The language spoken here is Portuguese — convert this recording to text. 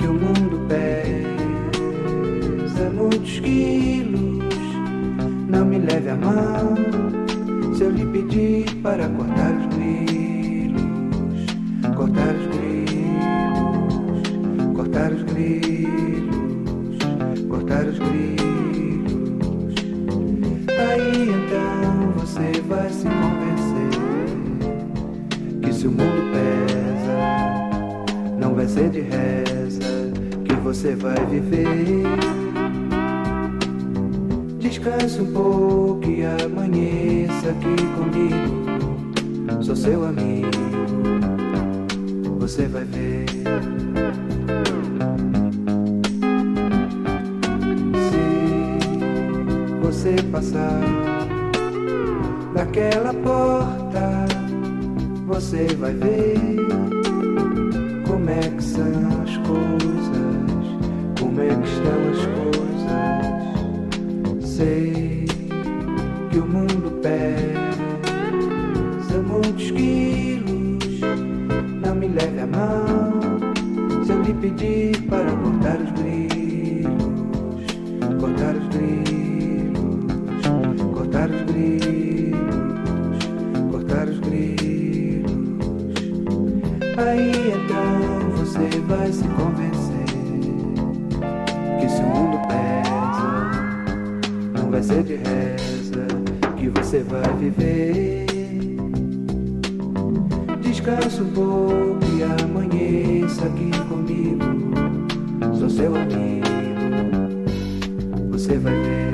que o mundo pesa muitos quilos. Não me leve a mão se eu lhe pedir para cortar os grilos, cortar os grilos, cortar os grilos, cortar os grilos. Aí então você vai se convencer que se o mundo pesa, não vai ser de reza que você vai viver. Descanse um pouco e amanheça aqui comigo. Sou seu amigo, você vai ver. Se você passar daquela porta, você vai ver como é que são as coisas, como é que estão as coisas. Sei que o mundo pesa muitos quilos. Não me leve a mão se eu lhe pedir para cortar os grilos, cortar os grilos, cortar os grilos, cortar os grilos. Aí então você vai se convencer que se o mundo pesa, não vai ser de reza que você vai viver. Descanse um pouco e amanheça aqui comigo. Sou seu amigo, você vai ver.